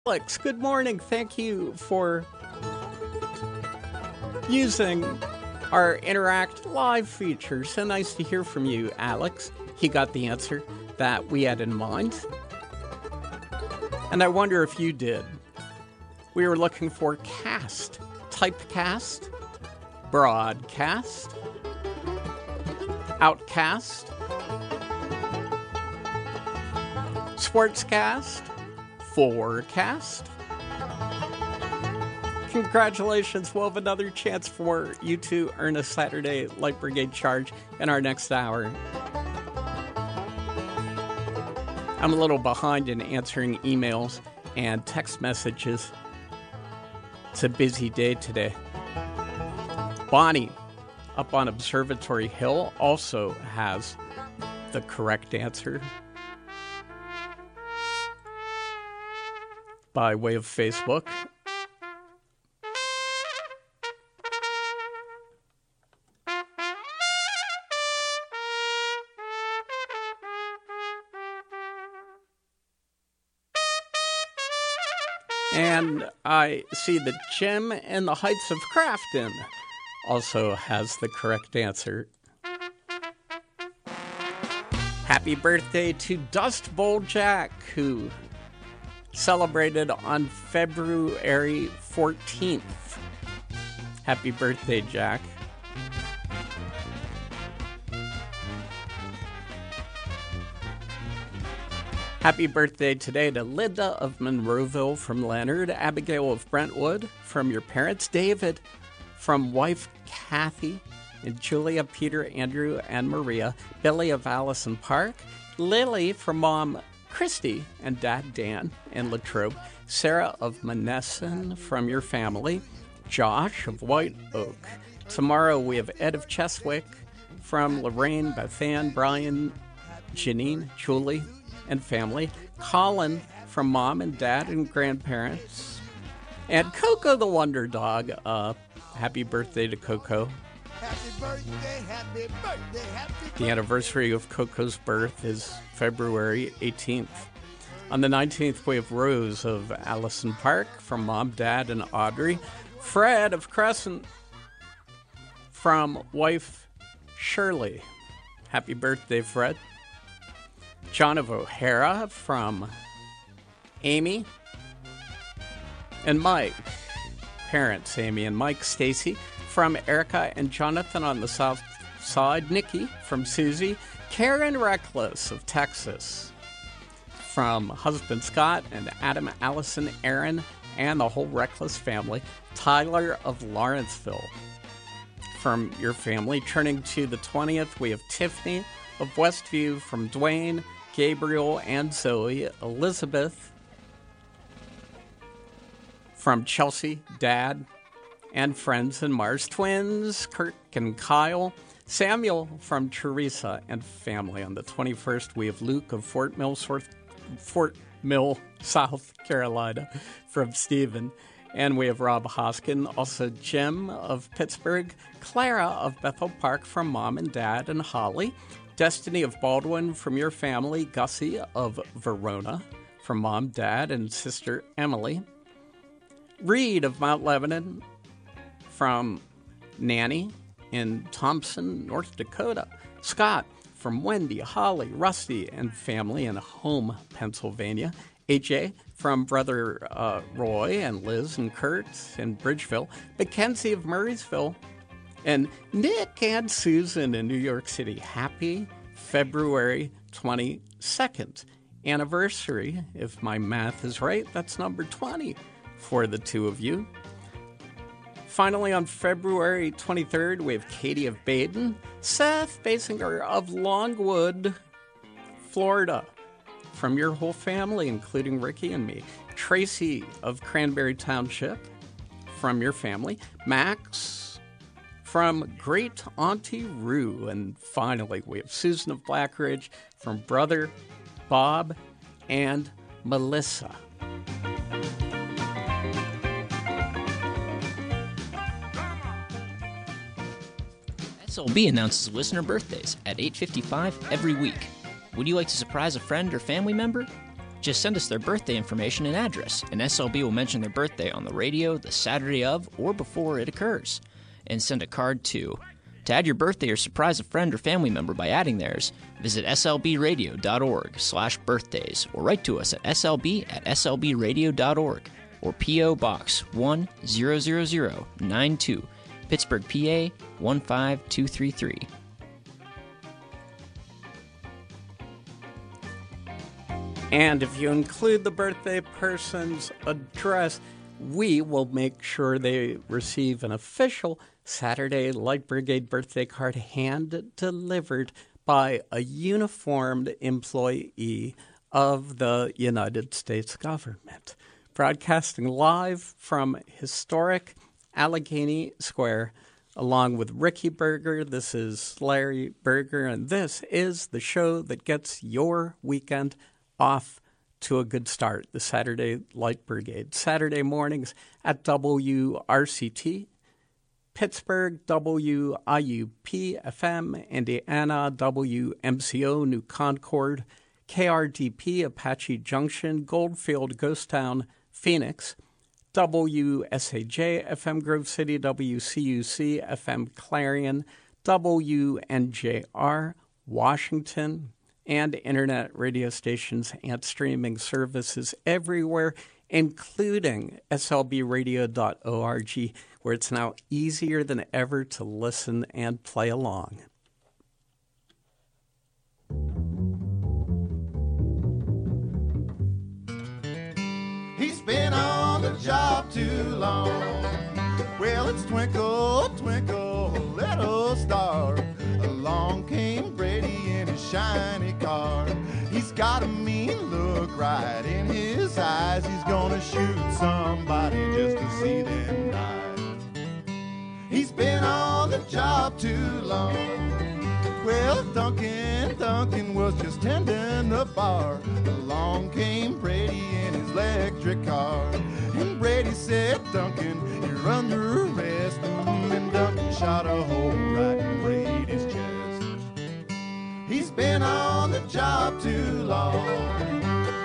Alex, good morning. Thank you for using our Interact Live feature. So nice to hear from you, Alex. He got the answer that we had in mind. And I wonder if you did. We were looking for cast, typecast, broadcast, outcast, sportscast, forecast. Congratulations, we'll have another chance for you to earn a Saturday Light Brigade charge in our next hour. I'm a little behind in answering emails and text messages. It's a busy day today. Bonnie, up on Observatory Hill, also has the correct answer by way of Facebook. And I see that Jim in the Heights of Crafton also has the correct answer. Happy birthday to Dust Bowl Jack, who celebrated on February 14th. Happy birthday, Jack. Happy birthday today to Linda of Monroeville from Leonard, Abigail of Brentwood from your parents, David from wife Kathy, and Julia, Peter, Andrew, and Maria, Billy of Allison Park, Lily from mom Christy and dad Dan in Latrobe, Sarah of Monessen from your family, Josh of White Oak. Tomorrow we have Ed of Cheswick from Lorraine, Bethann, Brian, Janine, Julie, and family, Colin from mom and dad and grandparents, and Coco the Wonder Dog. Happy birthday to Coco. Happy birthday, happy birthday, happy birthday. The anniversary of Coco's birth is February 18th. On the 19th, we have Rose of Allison Park from mom, dad, and Audrey. Fred of Crescent from wife Shirley. Happy birthday, Fred. John of O'Hara from Amy and Mike. Parents, Amy and Mike. Stacy from Erica and Jonathan on the south side. Nikki from Susie. Karen Reckless of Texas from husband Scott and Adam, Allison, Aaron, and the whole Reckless family. Tyler of Lawrenceville from your family. Turning to the 20th, we have Tiffany of Westview from Dwayne, Gabriel, and Zoe. Elizabeth from Chelsea, Dad, and friends and Mars. Twins, Kirk and Kyle. Samuel from Teresa and family. On the 21st, we have Luke of Fort Mill, South Carolina, from Stephen. And we have Rob Hoskin, also Jim of Pittsburgh, Clara of Bethel Park from mom and dad, and Holly. Destiny of Baldwin from your family, Gussie of Verona from mom, dad, and sister Emily. Reed of Mount Lebanon from Nanny in Thompson, North Dakota. Scott from Wendy, Holly, Rusty, and family in Home, Pennsylvania. AJ from brother Roy and Liz and Kurt in Bridgeville. Mackenzie of Murraysville. And Nick and Susan in New York City. Happy February 22nd anniversary. If my math is right, that's number 20 for the two of you. Finally, on February 23rd, we have Katie of Baden, Seth Basinger of Longwood, Florida, from your whole family, including Ricky and me. Tracy of Cranberry Township, from your family. Max from Great Auntie Rue. And finally, we have Susan of Blackridge from brother Bob and Melissa. SLB announces listener birthdays at 8:55 every week. Would you like to surprise a friend or family member? Just send us their birthday information and address, and SLB will mention their birthday on the radio the Saturday of or before it occurs. And send a card too. To add your birthday or surprise a friend or family member by adding theirs, visit slbradio.org/birthdays or write to us at slb@slbradio.org or P.O. Box 10092, Pittsburgh, PA 15233. And if you include the birthday person's address, we will make sure they receive an official Saturday Light Brigade birthday card hand-delivered by a uniformed employee of the United States government. Broadcasting live from historic Allegheny Square, along with Ricky Berger. This is Larry Berger, and this is the show that gets your weekend off to a good start, the Saturday Light Brigade. Saturday mornings at WRCT, Pittsburgh, WIUP-FM, Indiana, WMCO, New Concord, KRDP, Apache Junction, Goldfield, Ghost Town, Phoenix, WSAJ-FM, Grove City, WCUC-FM, Clarion, WNJR, Washington, and internet radio stations and streaming services everywhere, including slbradio.org, where it's now easier than ever to listen and play along. He's been on the job too long. Well, it's twinkle, twinkle, little star. Along came Brady in his shiny car. He's got a mean look right in his eyes. He's gonna shoot somebody just to see them die. He's been on the job too long. Well, Duncan was just tending the bar. Along came Brady in his electric car. And Brady said, Duncan, you're under arrest. And Duncan shot a hole right in Brady's chest. He's been on the job too long.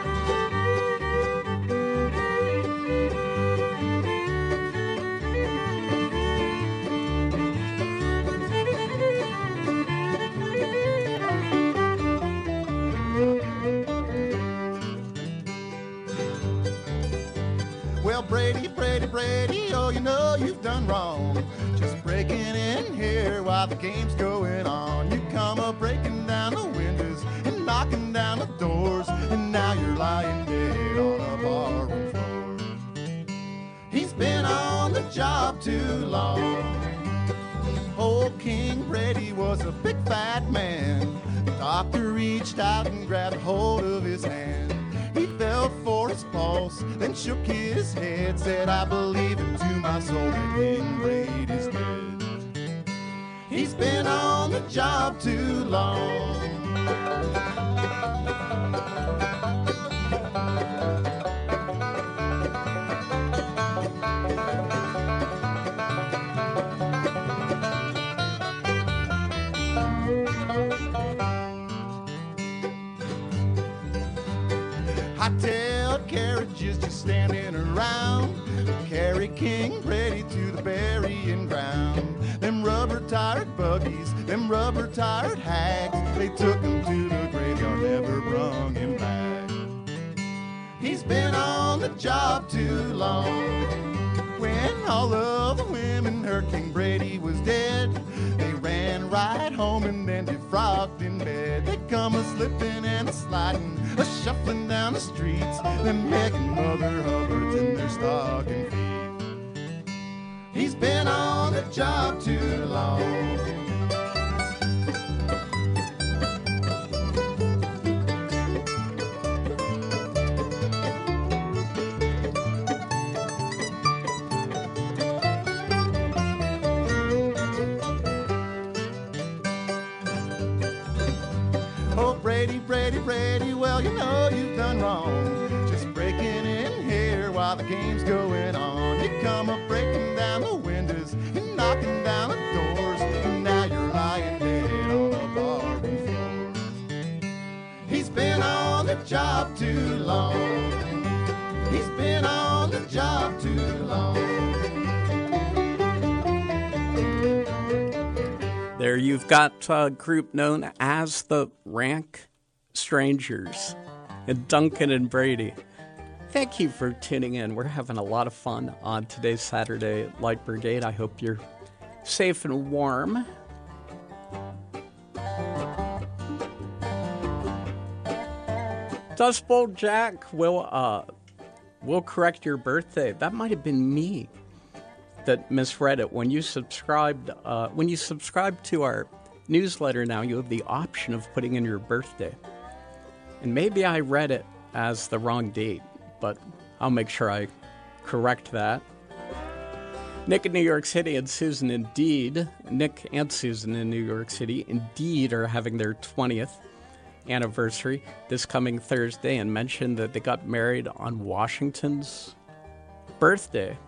Well, Brady, oh, you know you've done wrong. Just breaking in here while the game's going on. You come up breaking down the windows and knocking down the doors, and now you're lying dead on a barroom floor. He's been on the job too long. Old King Brady was a big fat man. The doctor reached out and grabbed hold of his hand. He felt for his pulse, then shook his head, said, I believe it to my soul that King Brady's dead. He's been on the job too long. Hightailed carriages just standing around, carry King Brady to the burying ground. Them rubber-tired buggies, them rubber-tired hags, they took him to the graveyard, never brung him back. He's been on the job too long. When all of the women heard King Brady was dead, they ran right home and then defrocked in bed. They come a-slipping and a-sliding, a-shuffling down the streets, them begging Mother Hubbards in their stocking feet. He's been on the job too long. Brady, well, you know you've done wrong. Just breaking in here while the game's going on. You come up breaking down the windows and knocking down the doors, and now you're lying dead on a barroom floor. He's been on the job job too long. He's been on the job too long. There you've got a group known as the Rank Strangers and Duncan and Brady. Thank you for tuning in. We're having a lot of fun on today's Saturday Light Brigade. I hope you're safe and warm. Dust Bowl Jack will correct your birthday. That might have been me that misread it. When you subscribed to our newsletter now, you have the option of putting in your birthday. And maybe I read it as the wrong date, but I'll make sure I correct that. Nick in New York City and Susan indeed, Nick and Susan in New York City indeed are having their 20th anniversary this coming Thursday, and mentioned that they got married on Washington's birthday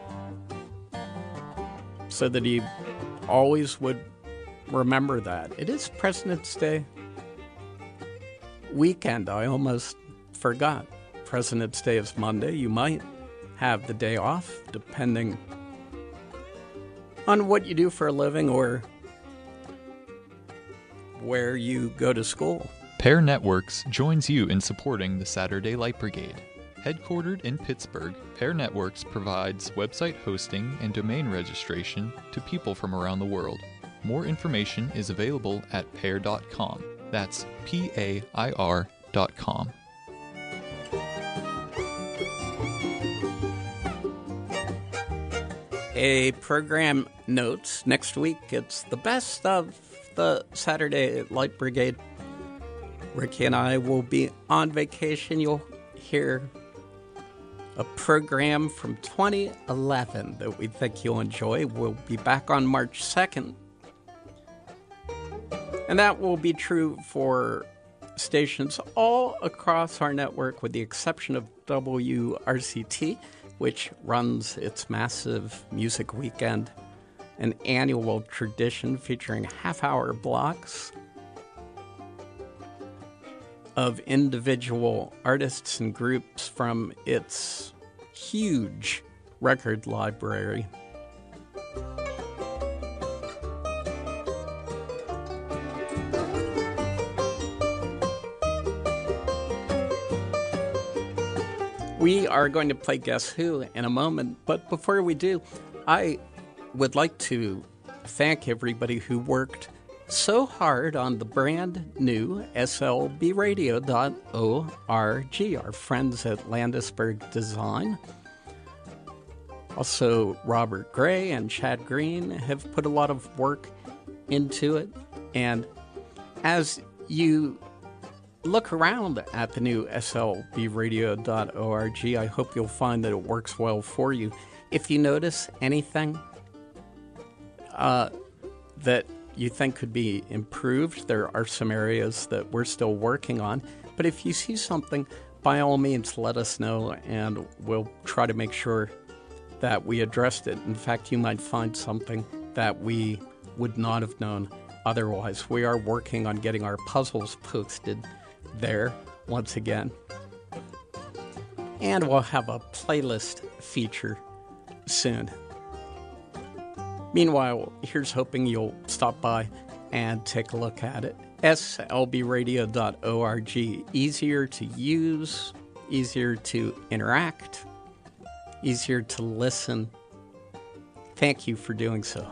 so that he always would remember that. It is President's Day weekend. I almost forgot. President's Day is Monday. You might have the day off depending on what you do for a living or where you go to school. Pair Networks joins you in supporting the Saturday Light Brigade. Headquartered in Pittsburgh, Pair Networks provides website hosting and domain registration to people from around the world. More information is available at pair.com. That's PAIR.com. A program note, next week it's the best of the Saturday Light Brigade. Ricky and I will be on vacation. You'll hear a program from 2011 that we think you'll enjoy. We'll be back on March 2nd. And that will be true for stations all across our network, with the exception of WRCT, which runs its massive music weekend, an annual tradition featuring half-hour blocks of individual artists and groups from its huge record library. We are going to play Guess Who in a moment, but before we do, I would like to thank everybody who worked so hard on the brand new slbradio.org, our friends at Landisburg Design. Also, Robert Gray and Chad Green have put a lot of work into it. And as you look around at the new slbradio.org, I hope you'll find that it works well for you. If you notice anything that you think could be improved, there are some areas that we're still working on. But if you see something, by all means, let us know, and we'll try to make sure that we addressed it. In fact, you might find something that we would not have known otherwise. We are working on getting our puzzles posted there once again. And we'll have a playlist feature soon. Meanwhile, here's hoping you'll stop by and take a look at it. slbradio.org. Easier to use, easier to interact, easier to listen. Thank you for doing so.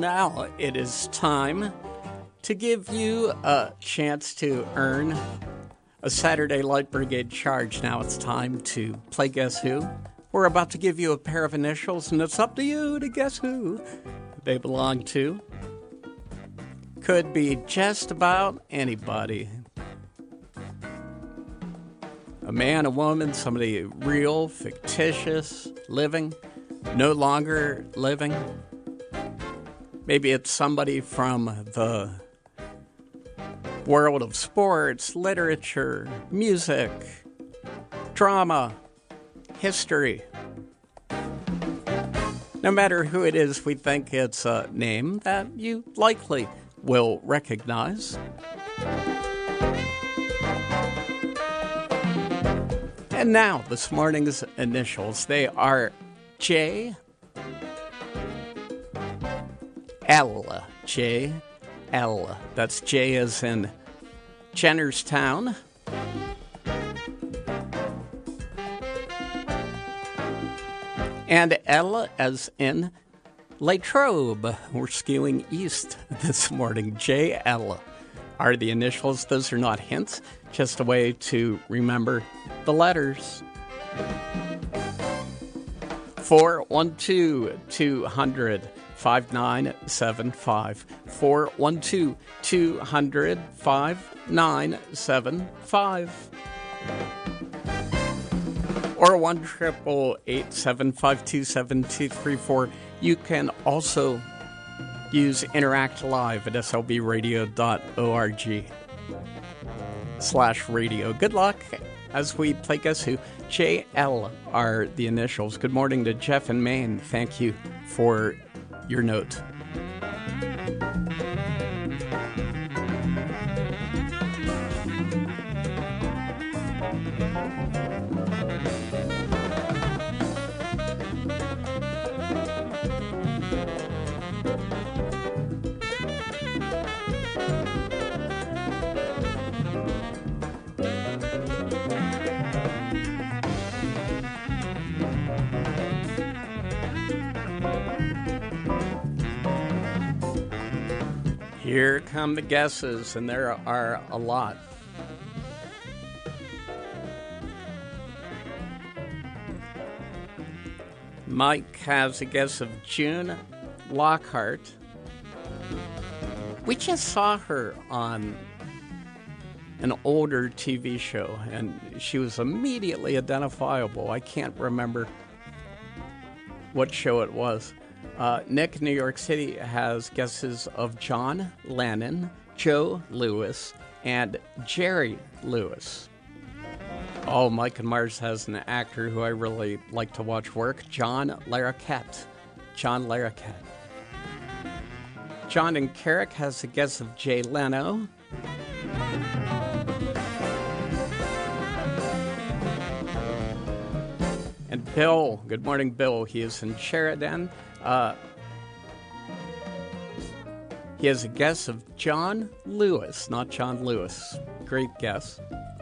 now it is time to give you a chance to earn a Saturday Light Brigade charge. Now it's time to play Guess Who. We're about to give you a pair of initials, and it's up to you to guess who they belong to. Could be just about anybody. A man, a woman, somebody real, fictitious, living, no longer living. Maybe it's somebody from the world of sports, literature, music, drama, history. No matter who it is, we think it's a name that you likely will recognize. And now, this morning's initials. They are J, L. J, L. That's J as in Jennerstown. And L as in Latrobe. We're skewing east this morning. JL are the initials. Those are not hints, just a way to remember the letters. 412-200-5975. 412-200-5975. Or 1-888-752-7234. You can also use Interact Live at slbradio.org/radio. Good luck as we play Guess Who. JL are the initials. Good morning to Jeff in Maine. Thank you for your note. Here come the guesses, and there are a lot. Mike has a guess of June Lockhart. We just saw her on an older TV show, and she was immediately identifiable. I can't remember what show it was. Nick, New York City, has guesses of John Lennon, Joe Lewis, and Jerry Lewis. Oh, Mike and Mars has an actor who I really like to watch work, John Larroquette. John Larroquette. John and Carrick has a guess of Jay Leno. And Bill, good morning, Bill. He is in Sheridan. He has a guess of John Lewis, not John Lewis. Great guess.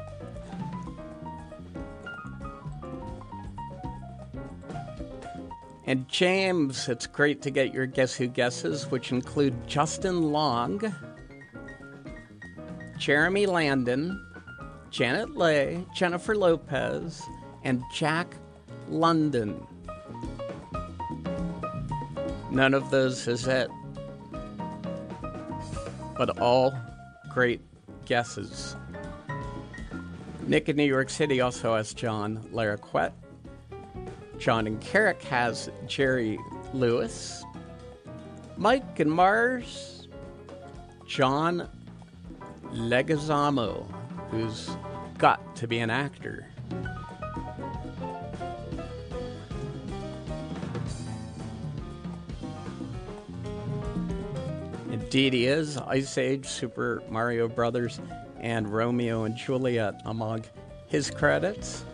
And James, it's great to get your Guess Who guesses, which include Justin Long, Jeremy Landon, Janet Leigh, Jennifer Lopez, and Jack London. None of those is it, but all great guesses. Nick in New York City also has John Larroquette. John and Carrick has Jerry Lewis. Mike and Mars, John Leguizamo, who's got to be an actor. Indeed he is. Ice Age, Super Mario Brothers, and Romeo and Juliet among his credits.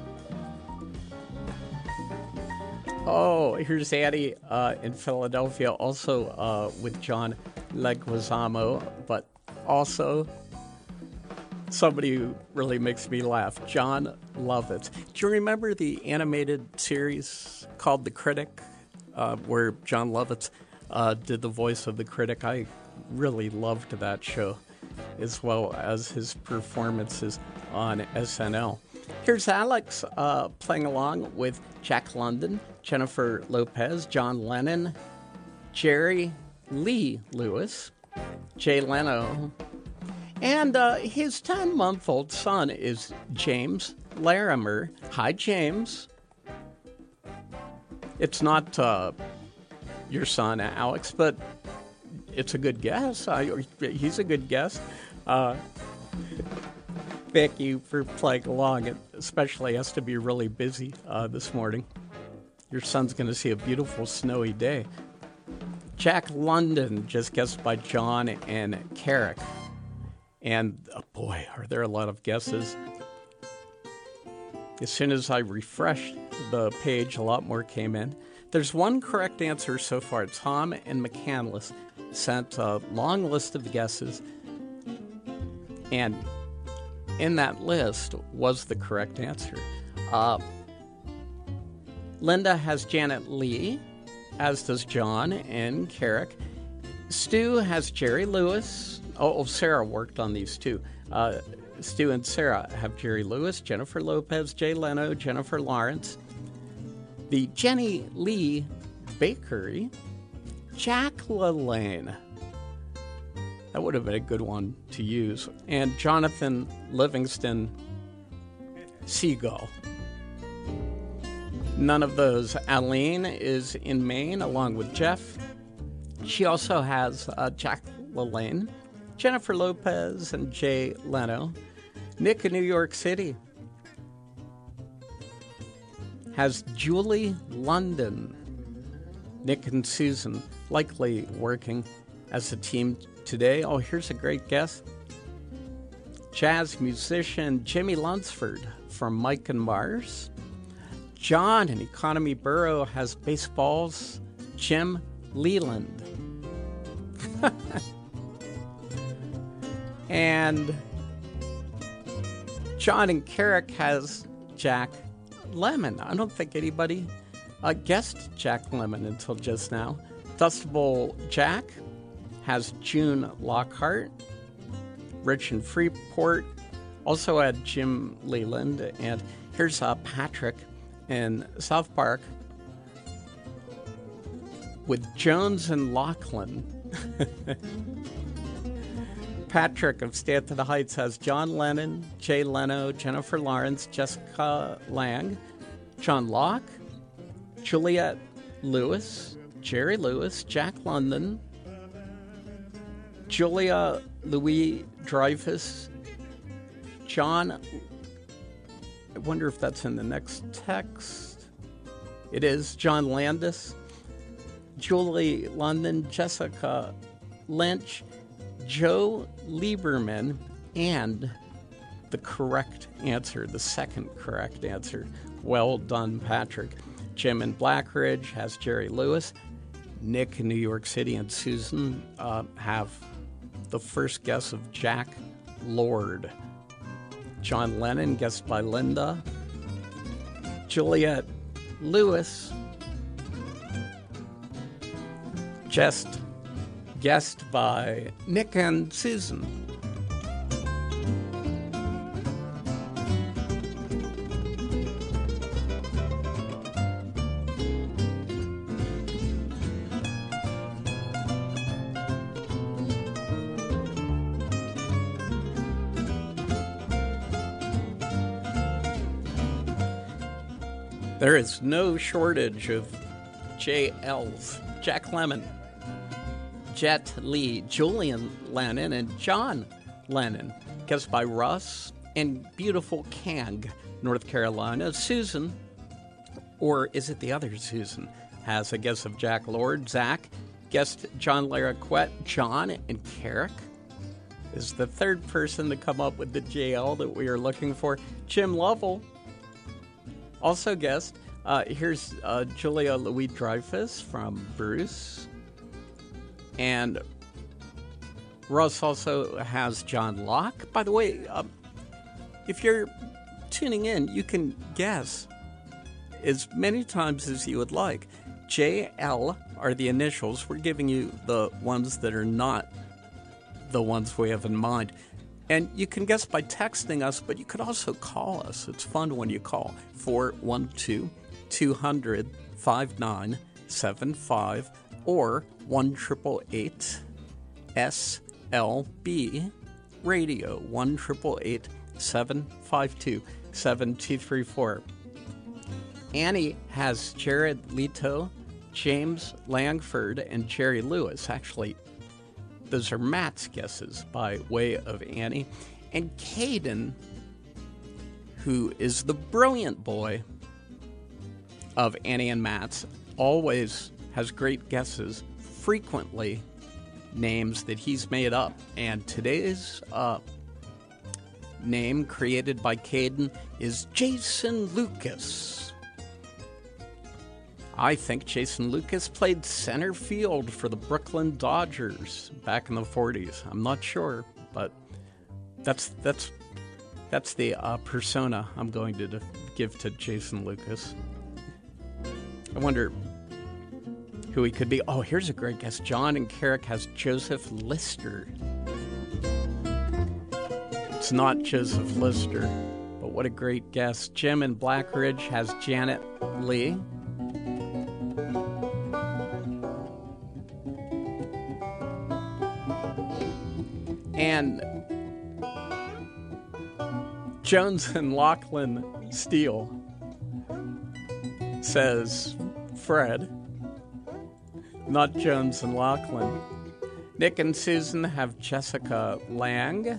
Oh, here's Addie in Philadelphia, also with John Leguizamo, but also somebody who really makes me laugh, John Lovitz. Do you remember the animated series called The Critic, where John Lovitz did the voice of the critic. I really loved that show, as well as his performances on SNL. Here's Alex playing along with Jack London, Jennifer Lopez, John Lennon, Jerry Lee Lewis, Jay Leno, and his 10-month-old son is James Larimer. Hi, James. It's not your son, Alex, but it's a good guess. He's a good guess. Thank you for playing along. It especially has to be really busy this morning. Your son's going to see a beautiful snowy day. Jack London, just guessed by John and Carrick. And, boy, are there a lot of guesses. As soon as I refreshed the page, a lot more came in. There's one correct answer so far. Tom and McCandless sent a long list of guesses. And in that list was the correct answer. Linda has Janet Leigh, as does John and Carrick. Stu has Jerry Lewis. Sarah worked on these too. Stu and Sarah have Jerry Lewis, Jennifer Lopez, Jay Leno, Jennifer Lawrence. The Jenny Lee Bakery, Jack LaLanne. That would have been a good one to use. And Jonathan Livingston Seagull. None of those. Aline is in Maine along with Jeff. She also has Jack LaLanne, Jennifer Lopez, and Jay Leno. Nick in New York City has Julie London. Nick and Susan likely working as a team today. Oh, here's a great guess. Jazz musician Jimmy Lunsford from Mike and Mars. John in Economy Borough has baseball's Jim Leland. And John in Carrick has Jack Lemmon. I don't think anybody guessed Jack Lemmon until just now. Dustable Jack has June Lockhart. Rich in Freeport also had Jim Leland. And here's Patrick in South Park with Jones and Lachlan. Patrick of Stanton Heights has John Lennon, Jay Leno, Jennifer Lawrence, Jessica Lange, John Locke, Juliette Lewis, Jerry Lewis, Jack London, Julia Louis-Dreyfus, John. I wonder if that's in the next text. It is. John Landis, Julie London, Jessica Lynch, Joe Lieberman, and the correct answer, the second correct answer. Well done, Patrick. Jim in Blackridge has Jerry Lewis. Nick in New York City and Susan have the first guess of Jack Lord. John Lennon, guessed by Linda. Juliette Lewis, just guessed by Nick and Susan. There is no shortage of JLs. Jack Lemmon, Jet Li, Julian Lennon, and John Lennon. Guessed by Russ and beautiful Kang, North Carolina. Susan, or is it the other Susan, has a guess of Jack Lord. Zach guessed John Larroquette. John and Carrick is the third person to come up with the JL that we are looking for. Jim Lovell also guessed. Here's Julia Louis-Dreyfus from Bruce. And Russ also has John Locke. By the way, if you're tuning in, you can guess as many times as you would like. JL are the initials. We're giving you the ones that are not the ones we have in mind. And you can guess by texting us, but you could also call us. It's fun when you call. 412-200-5975 or 1-888-SLB radio, 1-888-752-7234. Annie has Jared Leto, James Langford, and Jerry Lewis. Actually, those are Matt's guesses by way of Annie. And Caden, who is the brilliant boy of Annie and Matt's, always has great guesses, frequently names that he's made up. And today's name created by Caden is Jason Lucas. I think Jason Lucas played center field for the Brooklyn Dodgers back in the 40s. I'm not sure, but that's the persona I'm going to give to Jason Lucas. I wonder who he could be. Oh, here's a great guess. John and Carrick has Joseph Lister. It's not Joseph Lister, but what a great guess. Jim in Blackridge has Janet Lee. And Jones and Lachlan Steele says Fred, not Jones and Lachlan. Nick and Susan have Jessica Lang.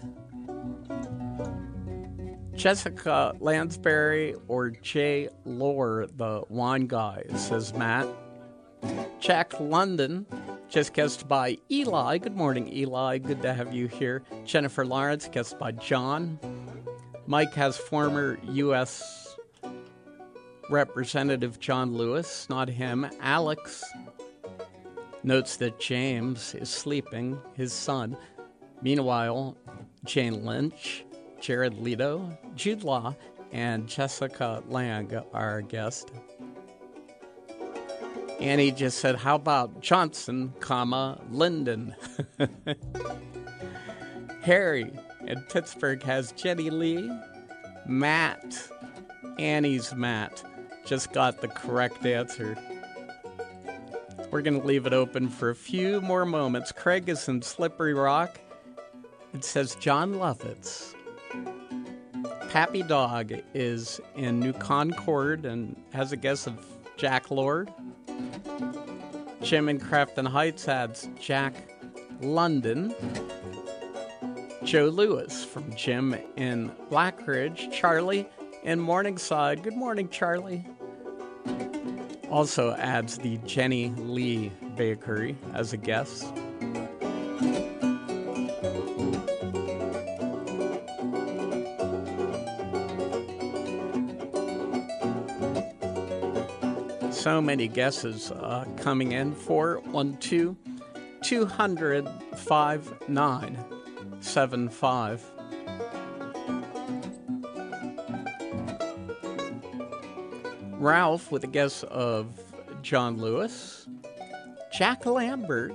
Jessica Lansbury or Jay Lohr, the wine guy, says Matt. Jack London, just guessed by Eli. Good morning, Eli. Good to have you here. Jennifer Lawrence, guessed by John. Mike has former U.S. Representative John Lewis, not him. Alex notes that James is sleeping, his son. Meanwhile, Jane Lynch, Jared Leto, Jude Law, and Jessica Lang are our guest. Annie just said, how about Johnson, Linden? Harry in Pittsburgh has Jenny Lee. Matt, Annie's Matt, just got the correct answer. We're going to leave it open for a few more moments. Craig is in Slippery Rock. It says John Lovitz. Pappy Dog is in New Concord and has a guess of Jack Lord. Jim in Crafton Heights adds Jack London. Joe Lewis from Jim in Blackridge. Charlie in Morningside. Good morning, Charlie. Also adds the Jenny Lee Bakery as a guest. So many guesses coming in. 412-200-5975. Ralph with a guess of John Lewis, Jack Lambert,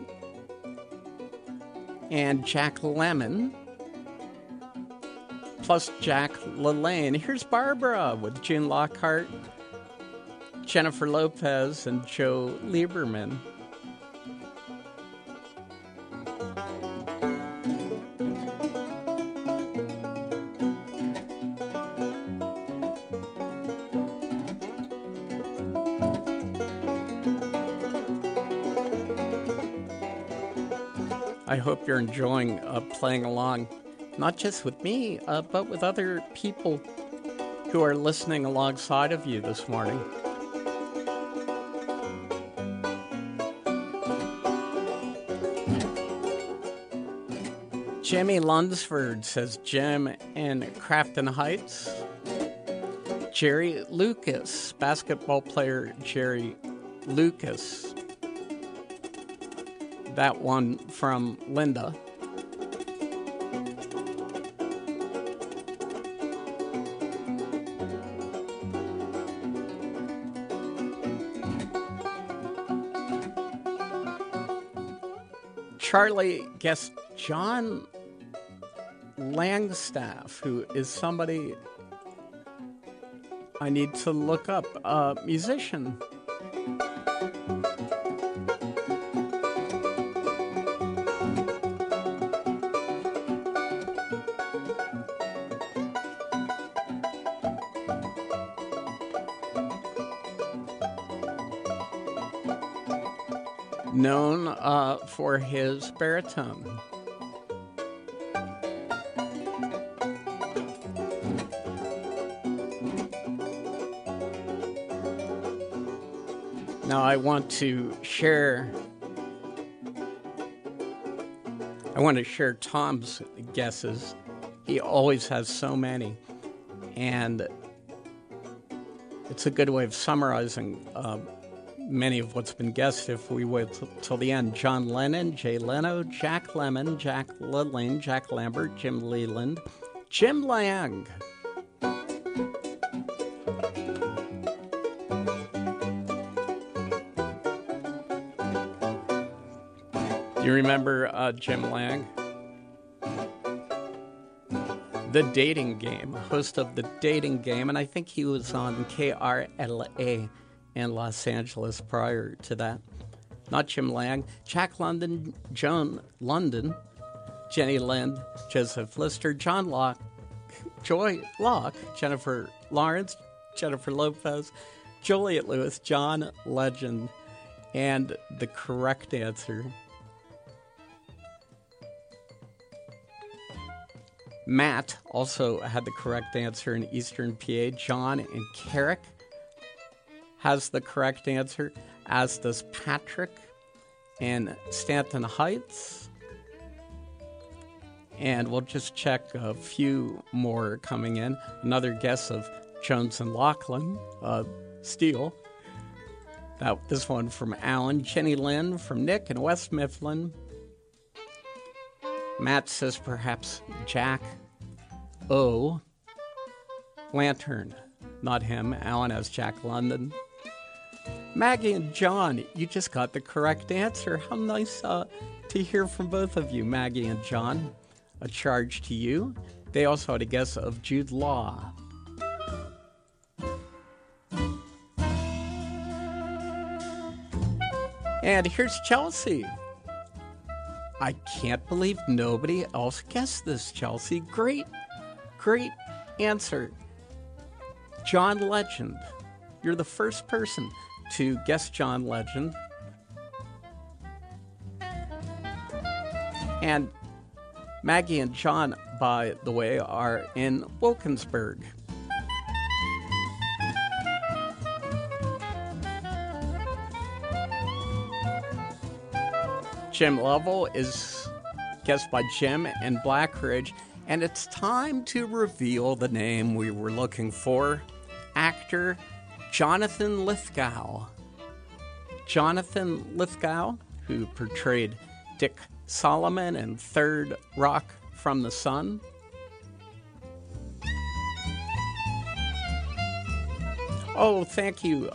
and Jack Lemmon, plus Jack LaLanne. Here's Barbara with June Lockhart, Jennifer Lopez, and Joe Lieberman. I hope you're enjoying playing along, not just with me, but with other people who are listening alongside of you this morning. Jimmy Lunsford says Jim in Crafton Heights. Jerry Lucas, basketball player Jerry Lucas. That one from Linda. Charlie guessed John Langstaff, who is somebody I need to look up, a musician. Known for his baritone. Now I want to share Tom's guesses. He always has so many. And it's a good way of summarizing many of what's been guessed if we wait till the end. John Lennon, Jay Leno, Jack Lemmon, Jack LaLanne, Jack Lambert, Jim Leland, Jim Lang. Do you remember Jim Lang? The Dating Game, host of The Dating Game, and I think he was on KRLA in Los Angeles prior to that. Not Jim Lang. Jack London, Joan London, Jenny Lind, Joseph Lister, John Locke, Joy Locke, Jennifer Lawrence, Jennifer Lopez, Juliette Lewis, John Legend, and the correct answer, Matt also had the correct answer in Eastern PA. John and Carrick has the correct answer, as does Patrick in Stanton Heights. And we'll just check a few more coming in. Another guess of Jones and Lachlan, Steele. This one from Alan. Jenny Lynn from Nick in West Mifflin. Matt says perhaps Jack O. Lantern. Not him. Alan has Jack London. Maggie and John, you just got the correct answer. How nice to hear from both of you, Maggie and John. A charge to you. They also had a guess of Jude Law. And here's Chelsea. I can't believe nobody else guessed this, Chelsea. Great answer. John Legend. You're the first person to guess John Legend. And Maggie and John, by the way, are in Wilkinsburg. Jim Lovell is guessed by Jim in Blackridge. And it's time to reveal the name we were looking for. Actor Jonathan Lithgow. Jonathan Lithgow, who portrayed Dick Solomon in Third Rock from the Sun. Oh, thank you.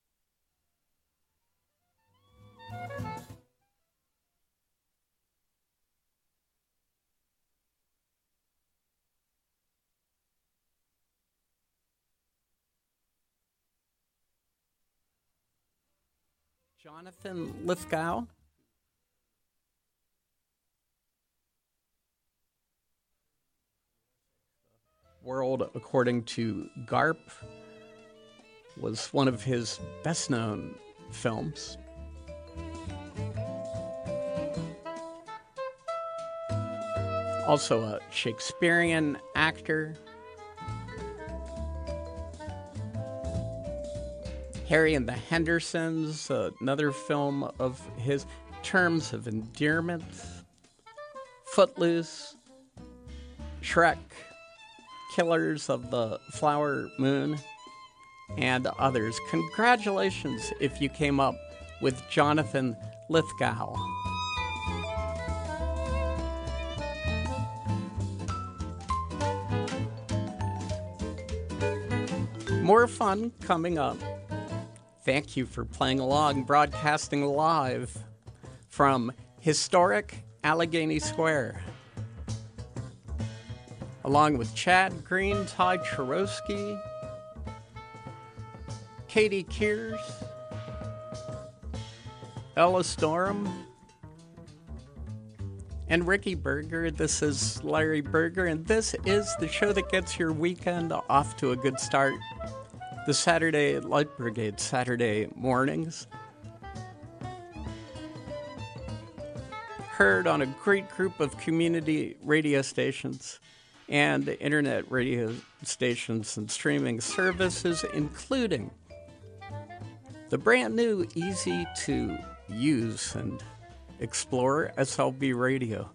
Jonathan Lithgow. World, according to Garp, was one of his best-known films. Also a Shakespearean actor. Harry and the Hendersons, another film of his. Terms of Endearment, Footloose, Shrek, Killers of the Flower Moon, and others. Congratulations if you came up with Jonathan Lithgow. More fun coming up. Thank you for playing along, broadcasting live from historic Allegheny Square, along with Chad Green, Ty Chorosky, Katie Kears, Ellis Durham, and Ricky Berger. This is Larry Berger, and this is the show that gets your weekend off to a good start. The Saturday Light Brigade, Saturday mornings. Heard on a great group of community radio stations and internet radio stations and streaming services, including the brand new, easy to use and explore slbradio.org.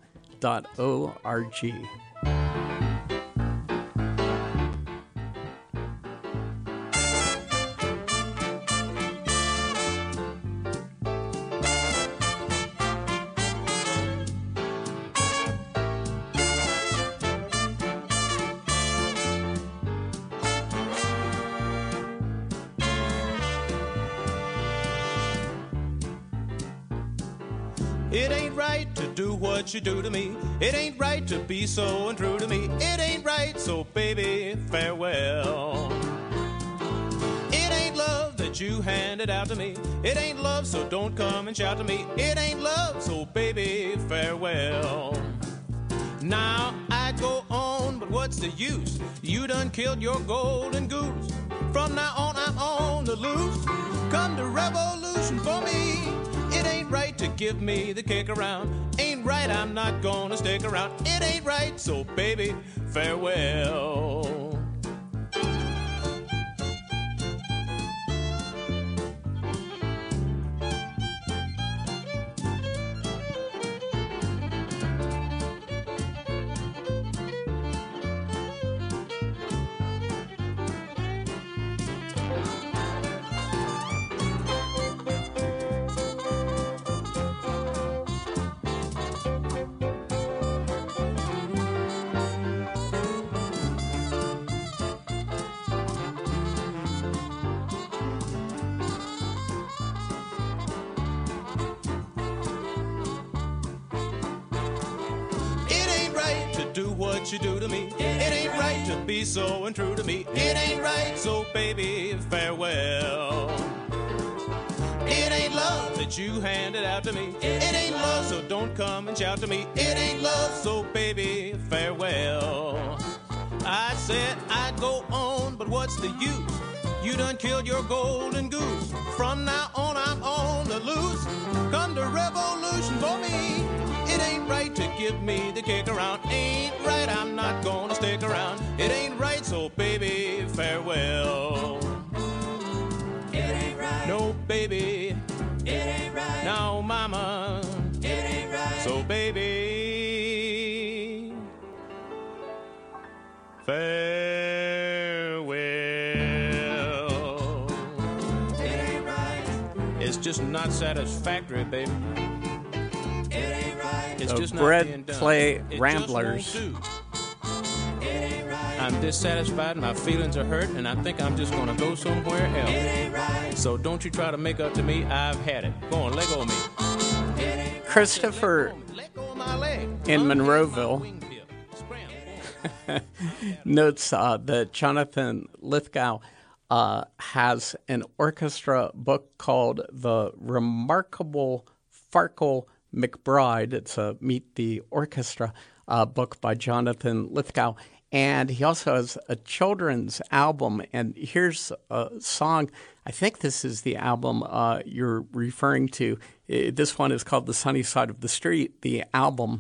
It ain't right to do what you do to me. It ain't right to be so untrue to me. It ain't right, so baby, farewell. It ain't love that you handed out to me. It ain't love, so don't come and shout to me. It ain't love, so baby, farewell. Now I'd go on, but what's the use? You done killed your golden goose. From now on, I'm on the loose. Come to revolution for me. It ain't right to give me the kick around. Ain't right, I'm not gonna stick around. It ain't right, so baby, farewell. What you do to me, it ain't right to be so untrue to me. It ain't right, so baby, farewell. It ain't love that you handed out to me. It ain't love, so don't come and shout to me. It ain't love, so baby, farewell. I said I'd go on, but what's the use? You done killed your golden goose. From now on, I'm on the loose. Come to revolution for me. It ain't right to give me the kick around. Ain't right, I'm not gonna stick around. It ain't right, so baby, farewell. It ain't right. No, baby. It ain't right. No, mama. It ain't right. So baby, farewell. It ain't right. It's just not satisfactory, baby. It's the Bread Play Ramblers. I'm dissatisfied, my feelings are hurt, and I think I'm just gonna go somewhere else. So don't you try to make up to me, I've had it. Go on, let go of me. Christopher in Monroeville notes that Jonathan Lithgow has an orchestra book called The Remarkable Farkle McBride. It's a Meet the Orchestra book by Jonathan Lithgow. And he also has a children's album. And here's a song. I think this is the album you're referring to. This one is called The Sunny Side of the Street, the album.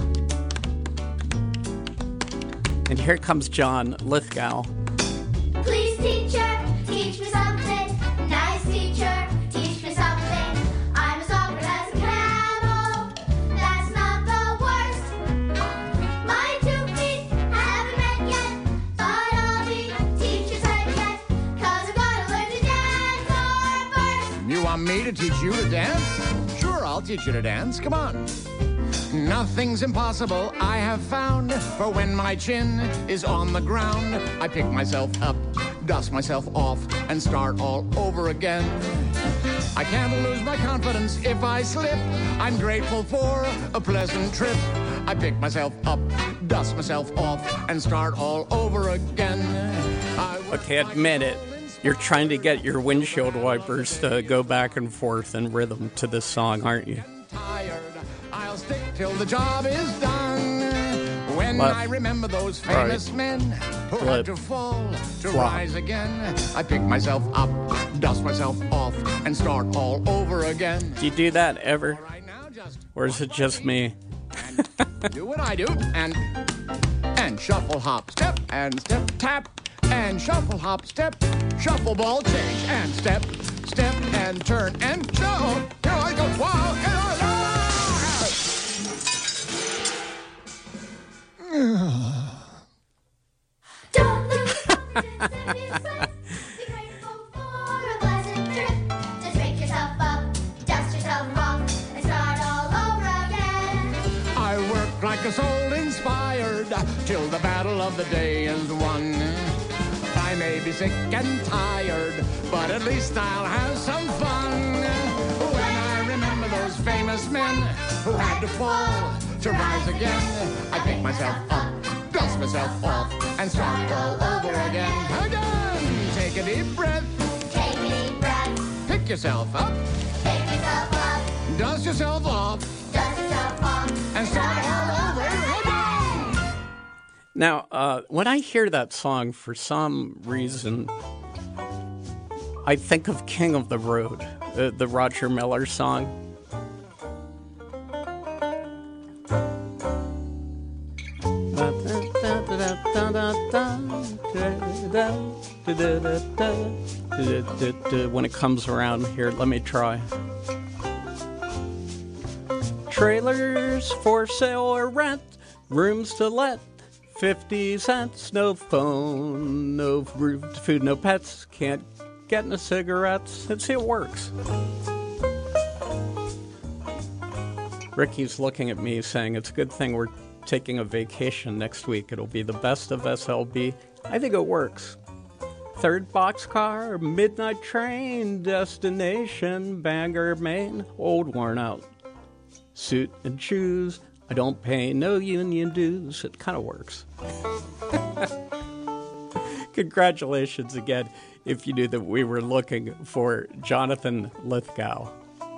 And here comes John Lithgow. Please, teacher, teach me something. Nice teacher, teach me something. I'm as awkward as a camel. That's not the worst. My 2 feet haven't met yet, but I'll be teacher's head yet, 'cause I've gotta learn to dance or burst. You want me to teach you to dance? Sure, I'll teach you to dance. Come on. Nothing's impossible, I have found, for when my chin is on the ground, I pick myself up, dust myself off, and start all over again. I can't lose my confidence if I slip. I'm grateful for a pleasant trip. I pick myself up, dust myself off, and start all over again. Okay, admit it. You're trying to get your windshield wipers to go back and forth in rhythm to this song, aren't you? Tired, I'll stick till the job is done. When Left, I remember those famous right, men who flip, had to fall to flop. rise again, I pick myself up, dust myself off, and start all over again. Do you do that ever? Right now, just Or is it just me? do what I do, and shuffle, hop, step, and step, tap, and shuffle, hop, step, shuffle, ball, change, and step, step, and turn, and show. Here I go, wow, Don't lose confidence in yourself. Be grateful for a pleasant trip. Just pick yourself up, dust yourself off, and start all over again. I work like a soul inspired till the battle of the day is won. I may be sick and tired, but at least I'll have some fun. When I remember those famous men who had to fall to rise again, I pick myself up, dust myself off, and start all over again. Again! Take a deep breath, Take a deep breath, pick yourself up, pick yourself up, dust yourself off, dust yourself off, and start all over again. Now, when I hear that song, for some reason, I think of King of the Road, the Roger Miller song. When it comes around here, let me try. Trailers for sale or rent, rooms to let, 50 cents, no phone, no food, no pets, can't get no cigarettes. Let's see, it works. Ricky's looking at me saying, it's a good thing we're taking a vacation next week. It'll be the best of SLB. I think it works. Third boxcar, midnight train, destination, Bangor, Maine, old worn out. Suit and shoes, I don't pay no union dues. It kind of works. Congratulations again if you knew that we were looking for Jonathan Lithgow.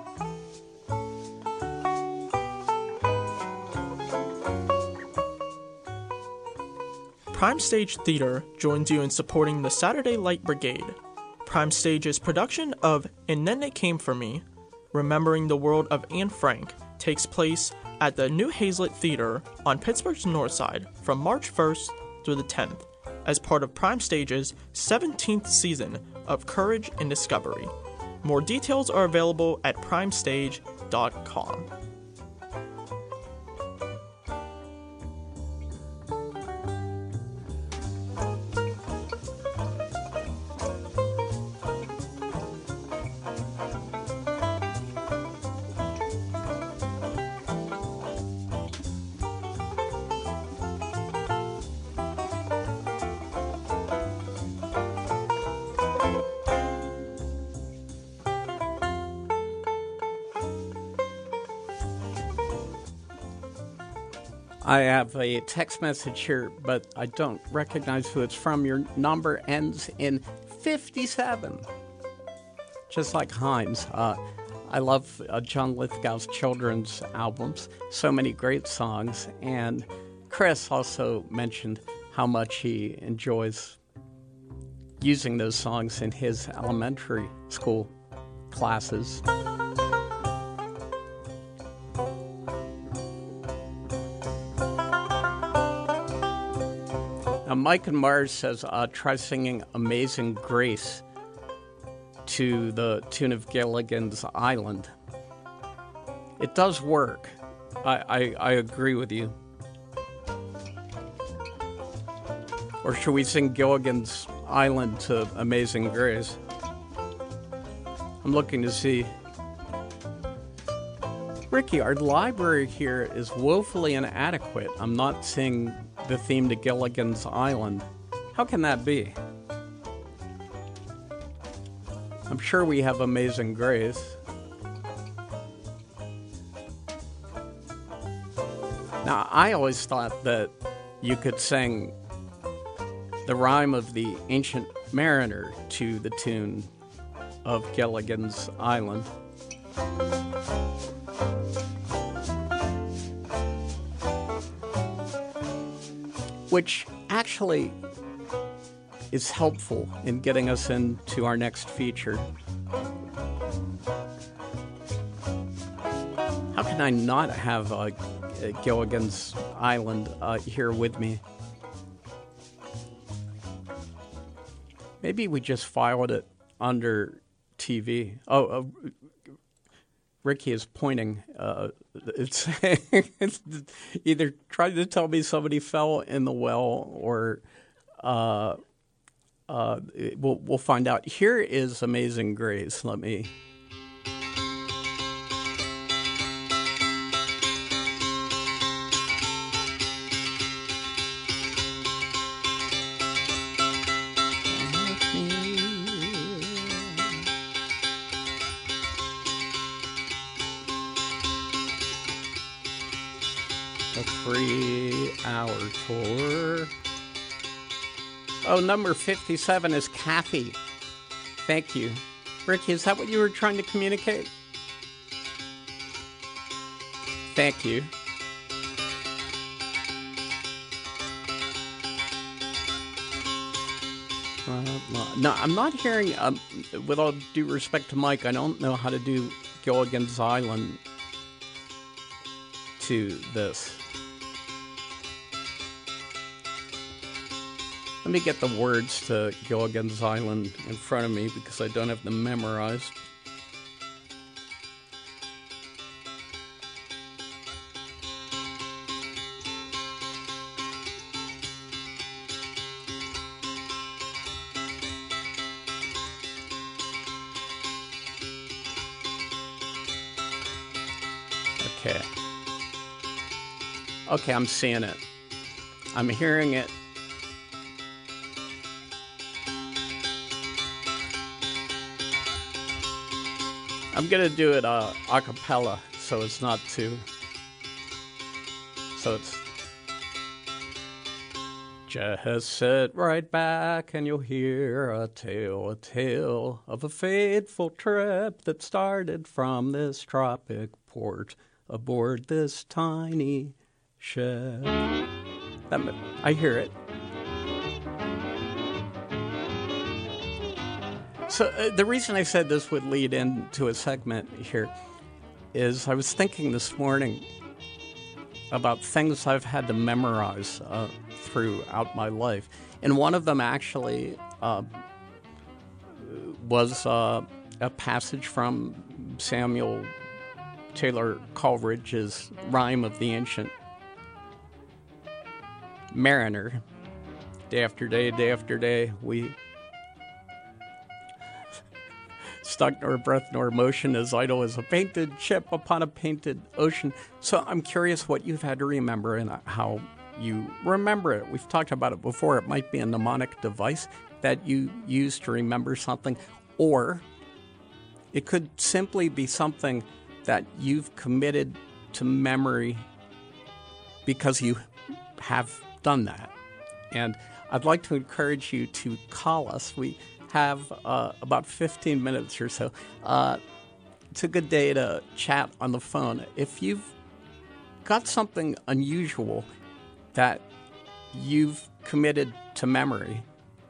Prime Stage Theater joins you in supporting the Saturday Light Brigade. Prime Stage's production of And Then It Came For Me, Remembering the World of Anne Frank, takes place at the New Hazlitt Theater on Pittsburgh's North Side from March 1st through the 10th as part of Prime Stage's 17th season of Courage and Discovery. More details are available at primestage.com. I have a text message here, but I don't recognize who it's from. Your number ends in 57. Just like Heinz. I love John Lithgow's children's albums. So many great songs. And Chris also mentioned how much he enjoys using those songs in his elementary school classes. Now, Mike and Mars says, try singing Amazing Grace to the tune of Gilligan's Island. It does work. I agree with you. Or should we sing Gilligan's Island to Amazing Grace? I'm looking to see. Ricky, our library here is woefully inadequate. I'm not seeing the theme to Gilligan's Island. How can that be? I'm sure we have Amazing Grace. Now, I always thought that you could sing the rhyme of the Ancient Mariner to the tune of Gilligan's Island. Which actually is helpful in getting us into our next feature. How can I not have Gilligan's Island here with me? Maybe we just filed it under TV. Ricky is pointing. It's either trying to tell me somebody fell in the well, or we'll find out. Here is Amazing Grace. Let me. A 3-hour tour. Oh, number 57 is Kathy. Thank you. Ricky, is that what you were trying to communicate? Thank you. No, I'm not hearing, with all due respect to Mike, I don't know how to do Gilligan's Island to this. Let me get the words to Gilligan's Island in front of me because I don't have them memorized. Okay, I'm seeing it. I'm hearing it. I'm gonna do it a cappella, so it's not too. So it's. Just sit right back and you'll hear a tale of a fateful trip that started from this tropic port aboard this tiny ship. I hear it. So the reason I said this would lead into a segment here is I was thinking this morning about things I've had to memorize throughout my life. And one of them actually was a passage from Samuel Taylor Coleridge's Rime of the Ancient Mariner. Day after day, we stuck nor breath nor motion, as idle as a painted ship upon a painted ocean. So I'm curious what you've had to remember and how you remember it. We've talked about it before. It might be a mnemonic device that you use to remember something, or it could simply be something that you've committed to memory because you have done that. And I'd like to encourage you to call us. We have about 15 minutes or so. It's a good day to chat on the phone. If you've got something unusual that you've committed to memory,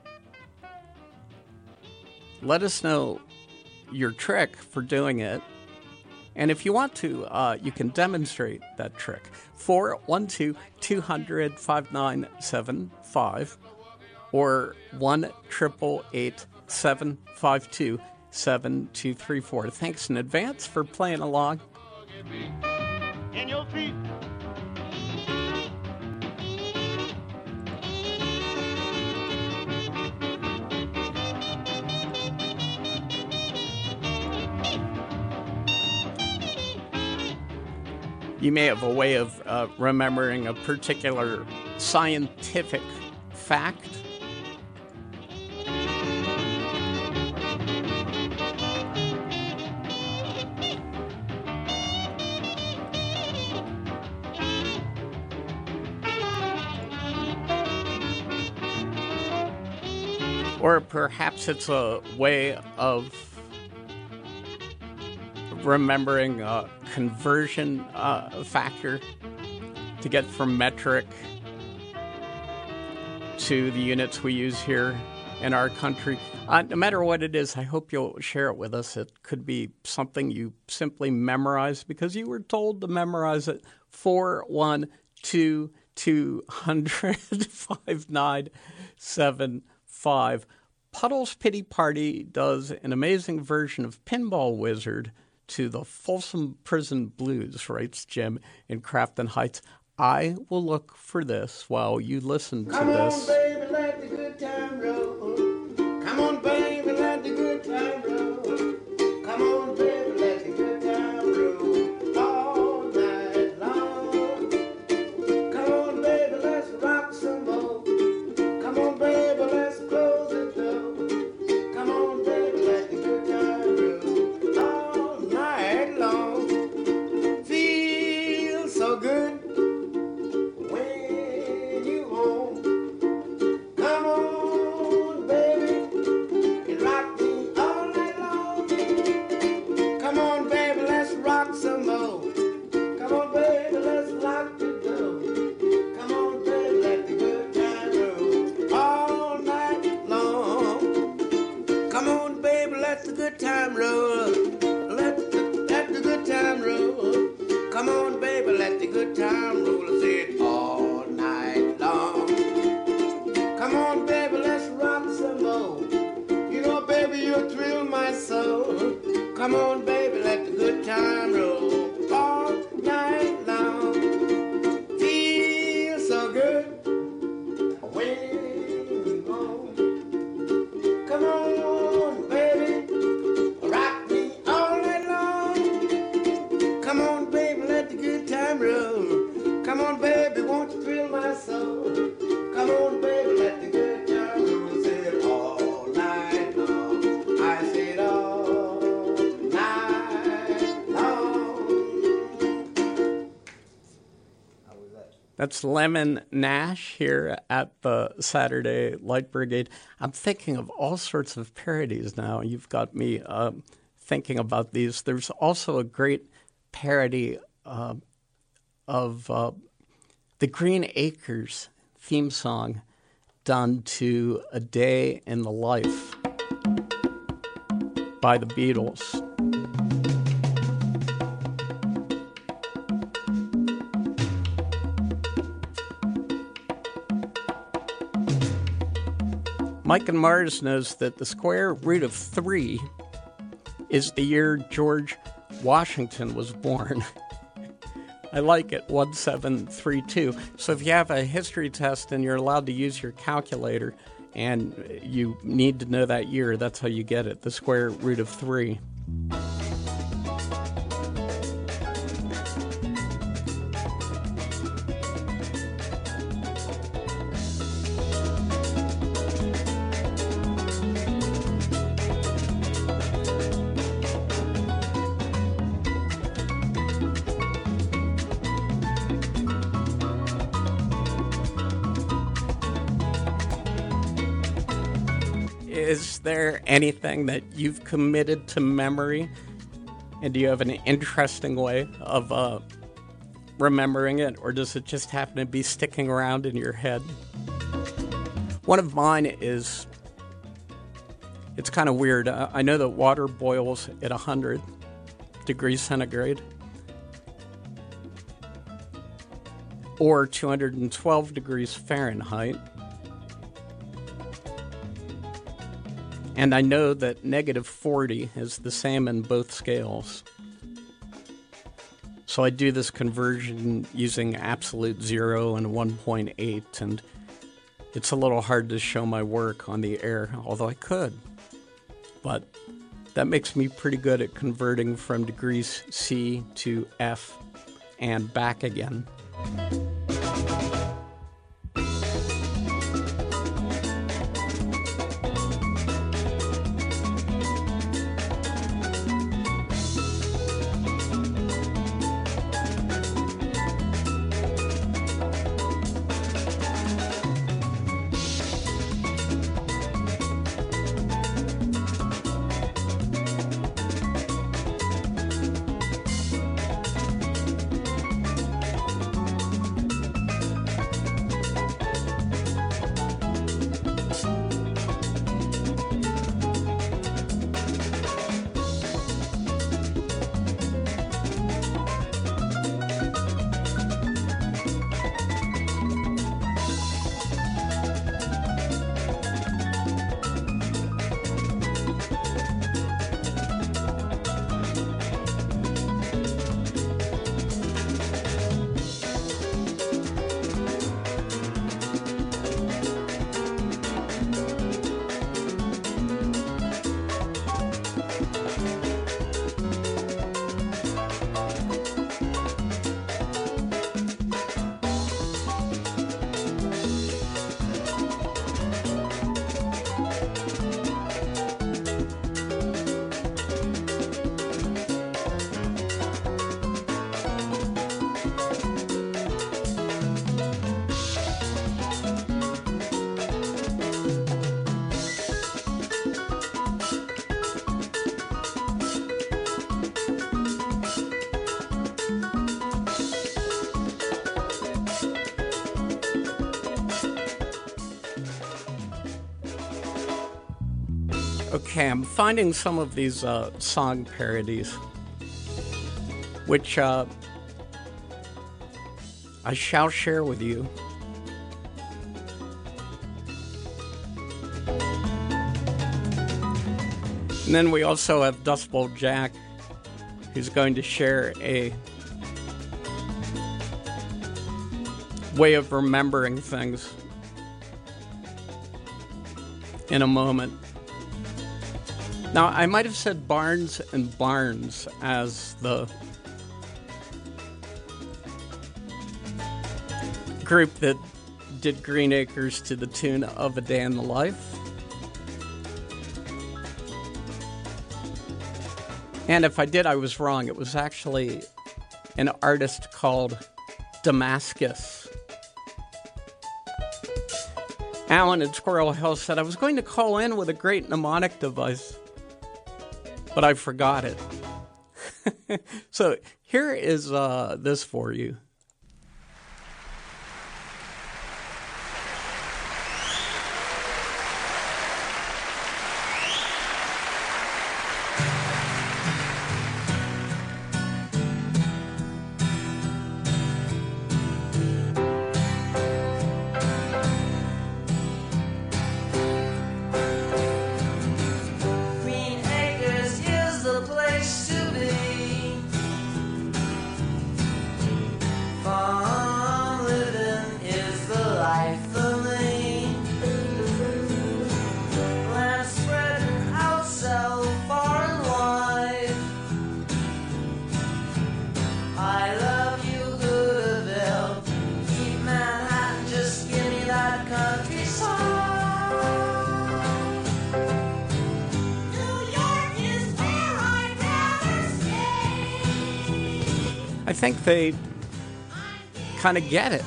let us know your trick for doing it. And if you want to, you can demonstrate that trick. 412-200-5975 or 1-888-752-7234. Thanks in advance for playing along. In your feet. You may have a way of remembering a particular scientific fact. Or perhaps it's a way of remembering a conversion factor to get from metric to the units we use here in our country. No matter what it is, I hope you'll share it with us. It could be something you simply memorize because you were told to memorize it. 412-200-5975. Puddle's Pity Party does an amazing version of Pinball Wizard to the Folsom Prison Blues, writes Jim in Crafton Heights. I will look for this while you listen to this. Come on, baby, let the good time roll. Come on, baby, let the good time roll. Come on, baby, let the good time roll all night long. Come on, baby, let's rock some more. Come on, baby, let's close the door. Come on, baby, let the good time roll all night long. Feel so good. Time roll, let the good time roll. Come on, baby, let the good time roll. I said all night long. Come on, baby, let's rock some more. You know, baby, you'll thrill my soul. Come on, baby, let the good time roll all night long. Feel so good when you go. Come on, baby. Rock me all night long. Come on, baby, let the good time roll. Come on, baby, won't you thrill my soul? Come on, baby, let the good time roll. I said all night long. I said all night long. How was that? That's Lemon Nash here at the Saturday Light Brigade. I'm thinking of all sorts of parodies now. You've got me thinking about these. There's also a great parody of the Green Acres theme song done to A Day in the Life by the Beatles. Mike and Mars knows that the square root of 3 is the year George Washington was born. I like it, 1732. So if you have a history test and you're allowed to use your calculator and you need to know that year, that's how you get it, the square root of 3. Is there anything that you've committed to memory? And do you have an interesting way of remembering it? Or does it just happen to be sticking around in your head? One of mine is, it's kind of weird. I know that water boils at 100 degrees centigrade. Or 212 degrees Fahrenheit. And I know that negative 40 is the same in both scales. So I do this conversion using absolute 0 and 1.8, and it's a little hard to show my work on the air, although I could. But that makes me pretty good at converting from degrees C to F and back again. Okay, I'm finding some of these song parodies, which I shall share with you. And then we also have Dust Bowl Jack, who's going to share a way of remembering things in a moment. Now, I might have said Barnes and Barnes as the group that did Green Acres to the tune of A Day in the Life. And if I did, I was wrong. It was actually an artist called Damascus. Alan at Squirrel Hill said, I was going to call in with a great mnemonic device, but I forgot it. So here is this for you. Green Acres is the place to be. Farm living is the life for me. Land spreading out so far and wide. I love you, Louisville. Keep Manhattan, just give me that countryside. I think they kind of get it.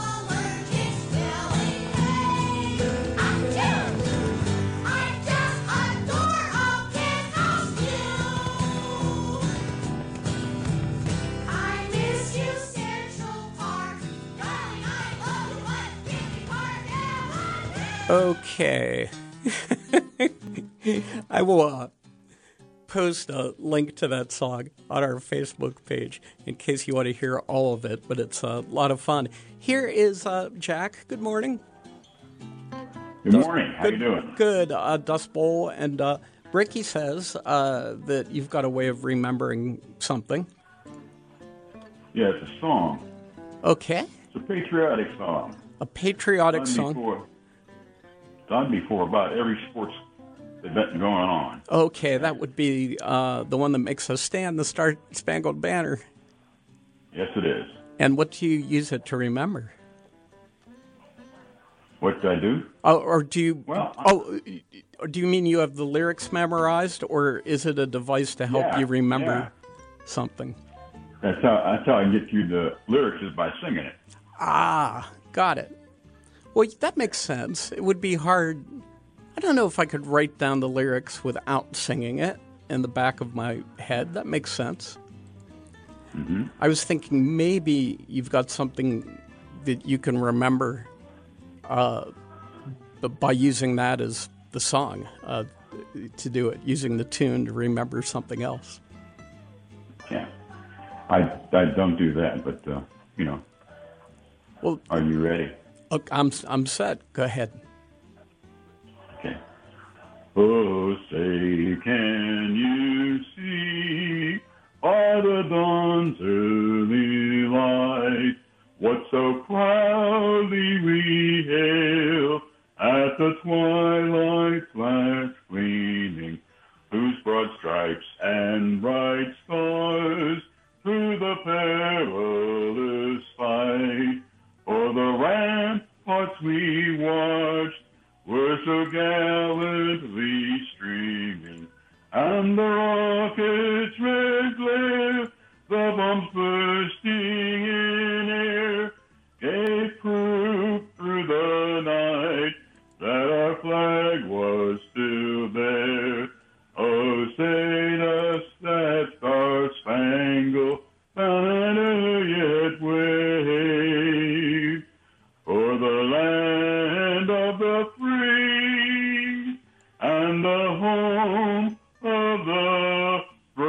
Okay. I will post a link to that song on our Facebook page in case you want to hear all of it, but it's a lot of fun. Here is Jack. Good morning. Good morning. How you doing? Good. Dust Bowl. And Ricky says that you've got a way of remembering something. Yeah, it's a song. Okay. It's a patriotic song. A patriotic song. Done before about every sports event going on. Okay, that would be the one that makes us stand, the Star-Spangled Banner. Yes, it is. And what do you use it to remember? What do I do? Oh, or do you? Well, do you mean you have the lyrics memorized, or is it a device to help you remember something? That's how I get you the lyrics is by singing it. Ah, got it. Well, that makes sense. It would be hard. I don't know if I could write down the lyrics without singing it in the back of my head. That makes sense. Mm-hmm. I was thinking maybe you've got something that you can remember by using that as the song to do it, using the tune to remember something else. Yeah. I don't do that, but, you know. Well, are you ready? I'm set. Go ahead. Okay. Oh, say, can you see by the dawn's early light what so proudly we hail at the twilight's last gleaming, whose broad stripes and bright stars through the perilous fight o'er the ramparts we watched were so gallantly streaming, and the rockets' red glare, the bombs bursting in air, gave proof through the night that our flag was still there. Oh, say does that star-spangled banner yet wave for the land of the free and and the home of the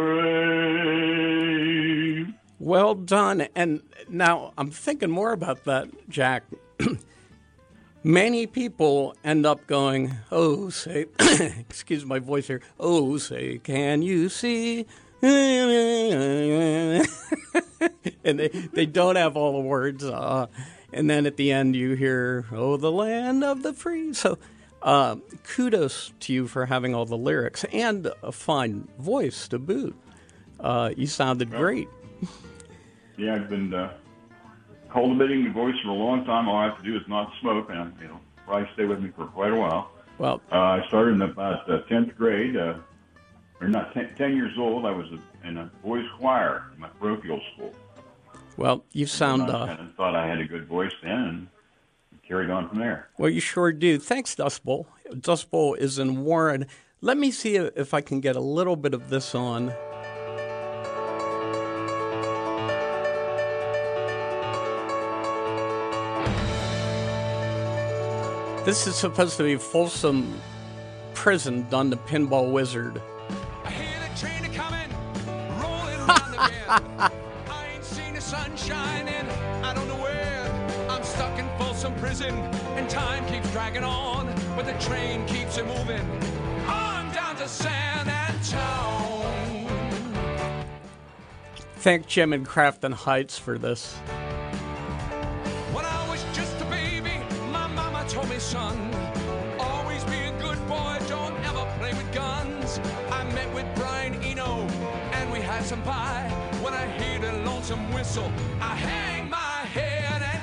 brave. Well done. And now I'm thinking more about that, Jack. Many people end up going, oh, say, excuse my voice here, oh, say, can you see? And they don't have all the words. And then at the end you hear, oh, the land of the free. So kudos to you for having all the lyrics and a fine voice to boot. You sounded great. Yeah, I've been cultivating the voice for a long time. All I have to do is not smoke, and probably stay with me for quite a while. Well, I started in about 10th grade, or not 10 years old. I was in a boys' choir in my parochial school. Well, you sound... I thought I had a good voice then, and carried on from there. Well, you sure do. Thanks, Dust Bowl. Dust Bowl is in Warren. Let me see if I can get a little bit of this on. This is supposed to be Folsom Prison done to Pinball Wizard. I hear the train a-coming, rolling round the bend. I ain't seen the sun shining, I don't know where. I'm stuck in Folsom Prison, and time keeps dragging on, but the train keeps it moving on down to San Antone. Thank Jim and Crafton Heights for this. When I was just a baby, my mama told me, son, always be a good boy, don't ever play with guns. I met with Brian Eno, and we had some pie. When I hear the lonesome whistle, I hang my head and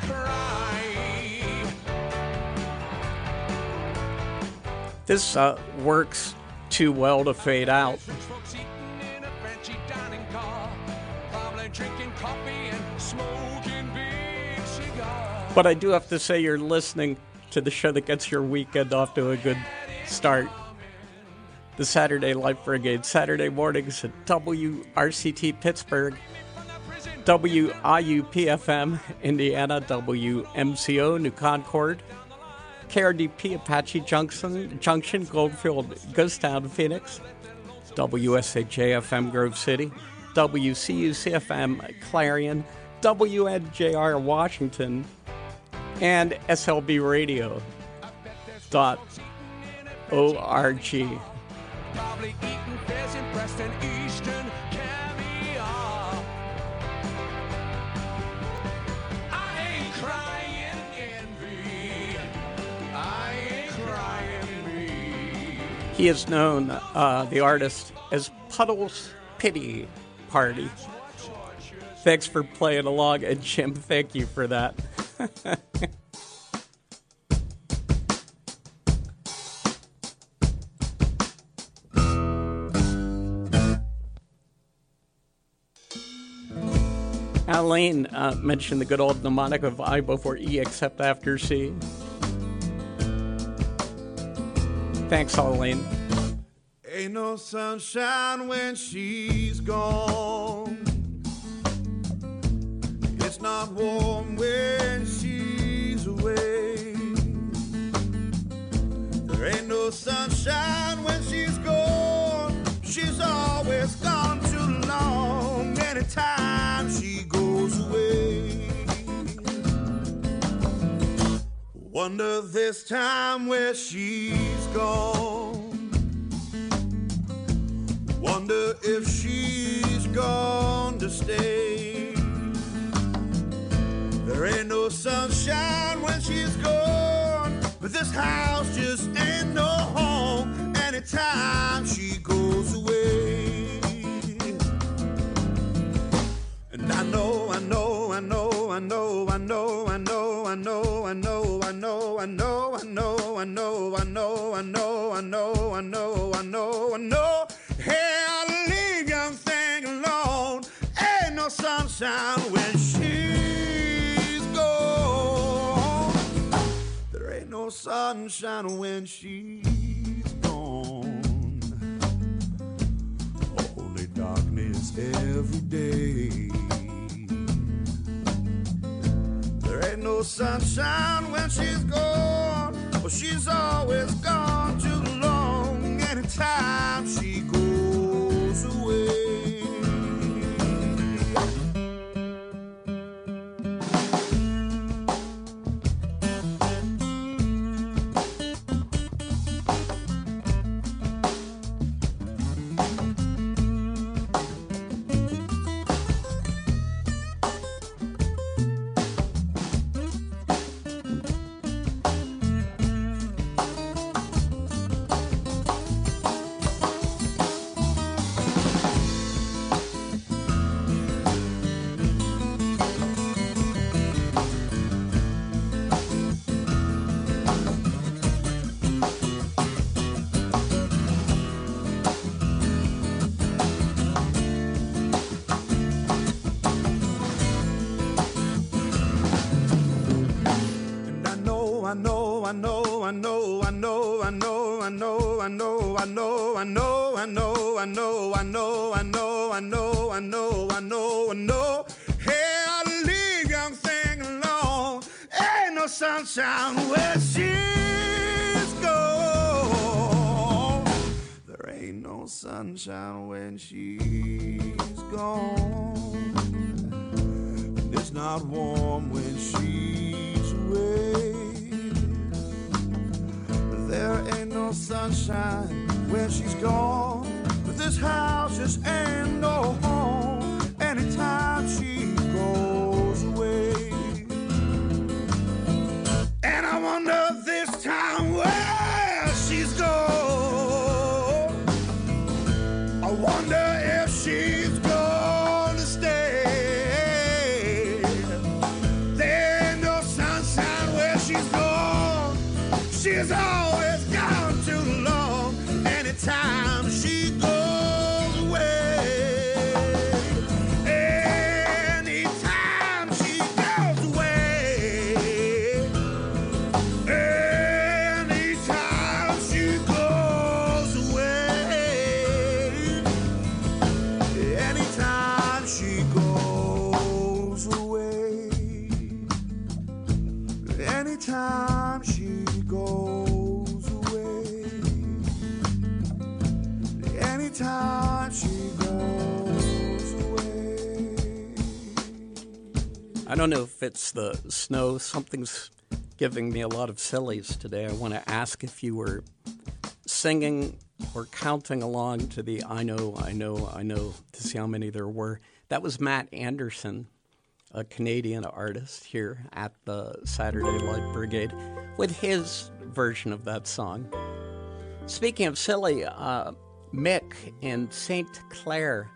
cry. This works too well to fade out. Folks eating in a fancy dining car, probably drinking coffee and smoking big cigars. But I do have to say you're listening to the show that gets your weekend off to a good start. The Saturday Light Brigade, Saturday mornings at WRCT Pittsburgh, WIUP-FM Indiana, WMCO New Concord, KRDP Apache Junction, Goldfield, Ghostown, Phoenix, WSAJ-FM Grove City, WCUC-FM Clarion, WNJR Washington, and SLBradio.org. Probably eating pheasant breast and Eastern caviar. I ain't crying envy. I ain't crying me. He is known, the artist, as Puddle's Pity Party. Thanks for playing along, and Jim, thank you for that. Alain mentioned the good old mnemonic of I before E except after C. Thanks, Alain. Ain't no sunshine when she's gone. It's not warm when she's away. There ain't no sunshine when she's gone. She's always gone too long. Anytime she goes away. Wonder this time where she's gone. Wonder if she's gone to stay. There ain't no sunshine when she's gone, but this house just ain't no home anytime she goes away. And I know, I know, I know, I know, I know, I know, I know, I know, I know, I know, I know, I know, I know, I know, I know, I know, I know, I know. Hey, I'll leave young thing alone. Ain't no sunshine when she's gone. There ain't no sunshine when she's gone. Only darkness every day. There ain't no sunshine when she's gone. Well, she's always gone too long. And know, I know, I know, I know, I know, I know, I know, I know, I know, I know, I know, I know, I know. Hey, I leave young thing alone. Ain't no sunshine where she's gone. There ain't no sunshine when she's gone. And it's not warm when she's away. There ain't no sunshine when she's gone. But this house just ain't no home anytime she goes away. And I wonder this time where she's gone. I wonder if she's gonna stay. There ain't no sunshine where she's gone. She's always gone too long. Anytime she goes away. Anytime she goes away. Anytime she goes away. Anytime she goes away. Anytime she goes away. Anytime she goes away. I don't know if it's the snow. Something's giving me a lot of sillies today. I want to ask if you were singing or counting along to the I know, I know, I know, to see how many there were. That was Matt Anderson, a Canadian artist here at the Saturday Light Brigade, with his version of that song. Speaking of silly, Mick in St. Clair